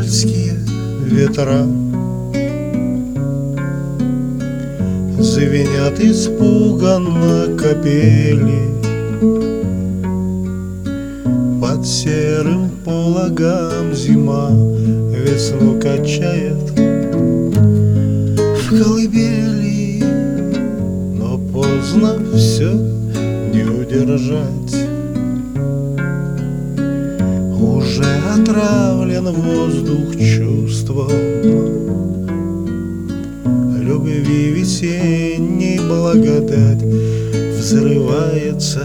февральские ветра звенят испуганно капели. Под серым пологом зима весну качает в колыбели, но поздно все не удержать. Уже отравлен воздух чувством любви весенней благодать, взрывается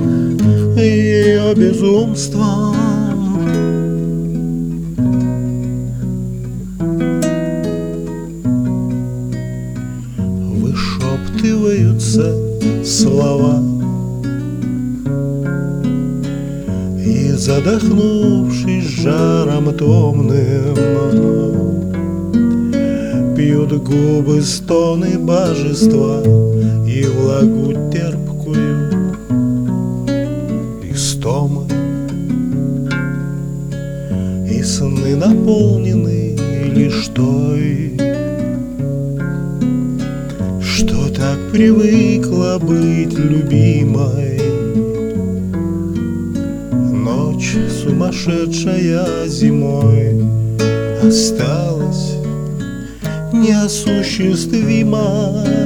ее безумством. Вышептываются слова, и, задохнувшись жаром томным, пьют губы стоны божества и влагу терпкую истомы. И сны наполнены лишь той, что так привыкла быть любимой. Ночь сумасшедшая зимой осталась неосуществимой.